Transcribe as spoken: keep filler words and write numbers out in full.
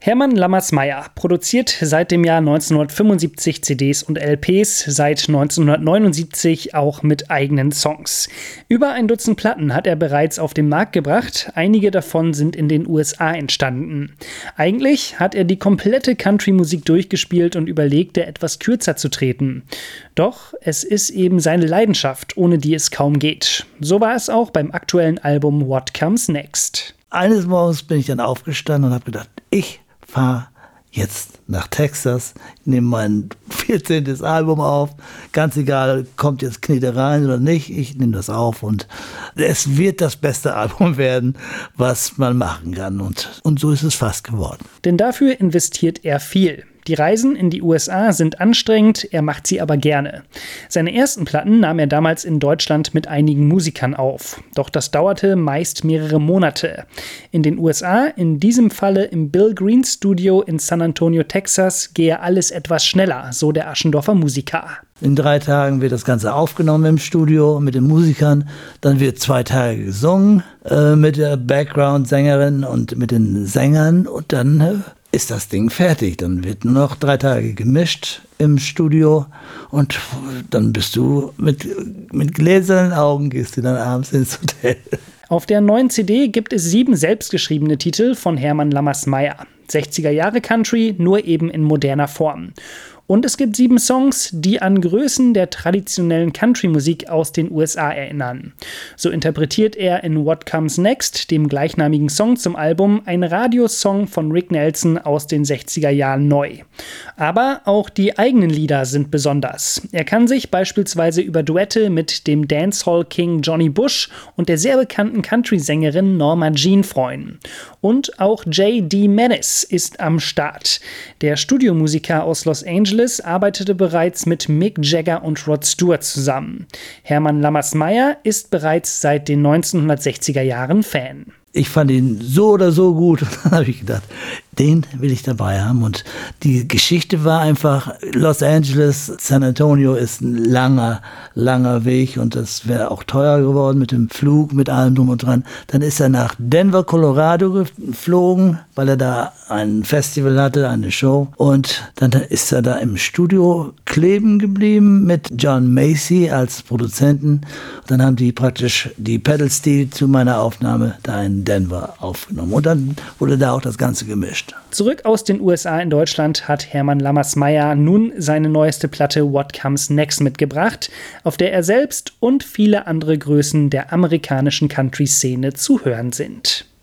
Hermann Lammersmeier produziert seit dem Jahr neunzehnhundertfünfundsiebzig C Ds und L Ps, seit neunzehnhundertneunundsiebzig auch mit eigenen Songs. Über ein Dutzend Platten hat er bereits auf den Markt gebracht, einige davon sind in den U S A entstanden. Eigentlich hat er die komplette Country-Musik durchgespielt und überlegte, etwas kürzer zu treten. Doch es ist eben seine Leidenschaft, ohne die es kaum geht. So war es auch beim aktuellen Album What Comes Next. Eines Morgens bin ich dann aufgestanden und habe gedacht, ich fahre jetzt nach Texas, nehme mein vierzehntes Album auf, ganz egal, kommt jetzt Knete rein oder nicht, ich nehme das auf und es wird das beste Album werden, was man machen kann und, und so ist es fast geworden. Denn dafür investiert er viel. Die Reisen in die U S A sind anstrengend, er macht sie aber gerne. Seine ersten Platten nahm er damals in Deutschland mit einigen Musikern auf. Doch das dauerte meist mehrere Monate. In den U S A, in diesem Falle im Bill Green Studio in San Antonio, Texas, gehe alles etwas schneller, so der Aschendorfer Musiker. In drei Tagen wird das Ganze aufgenommen im Studio mit den Musikern. Dann wird zwei Tage gesungen äh, mit der Background-Sängerin und mit den Sängern und dann äh, ist das Ding fertig. Dann wird nur noch drei Tage gemischt im Studio und dann bist du mit, mit gläsernen Augen, gehst du dann abends ins Hotel. Auf der neuen C D gibt es sieben selbstgeschriebene Titel von Hermann Lammersmeier. sechziger Jahre Country, nur eben in moderner Form. Und es gibt sieben Songs, die an Größen der traditionellen Country-Musik aus den U S A erinnern. So interpretiert er in What Comes Next, dem gleichnamigen Song zum Album, einen Radiosong von Rick Nelson aus den sechziger Jahren neu. Aber auch die eigenen Lieder sind besonders. Er kann sich beispielsweise über Duette mit dem Dancehall-King Johnny Bush und der sehr bekannten Country-Sängerin Norma Jean freuen. Und auch J D Menace ist am Start. Der Studiomusiker aus Los Angeles arbeitete bereits mit Mick Jagger und Rod Stewart zusammen. Hermann Lammersmeier ist bereits seit den neunzehnhundertsechziger Jahren Fan. Ich fand ihn so oder so gut und dann habe ich gedacht, den will ich dabei haben. Und die Geschichte war einfach, Los Angeles, San Antonio ist ein langer, langer Weg und das wäre auch teuer geworden mit dem Flug, mit allem drum und dran. Dann ist er nach Denver, Colorado geflogen, weil er da ein Festival hatte, eine Show. Und dann ist er da im Studio kleben geblieben mit John Macy als Produzenten. Und dann haben die praktisch die Pedal Steel zu meiner Aufnahme da in Denver aufgenommen. Und dann wurde da auch das Ganze gemischt. Zurück aus den U S A in Deutschland hat Hermann Lammersmeier nun seine neueste Platte What Comes Next mitgebracht, auf der er selbst und viele andere Größen der amerikanischen Country-Szene zu hören sind.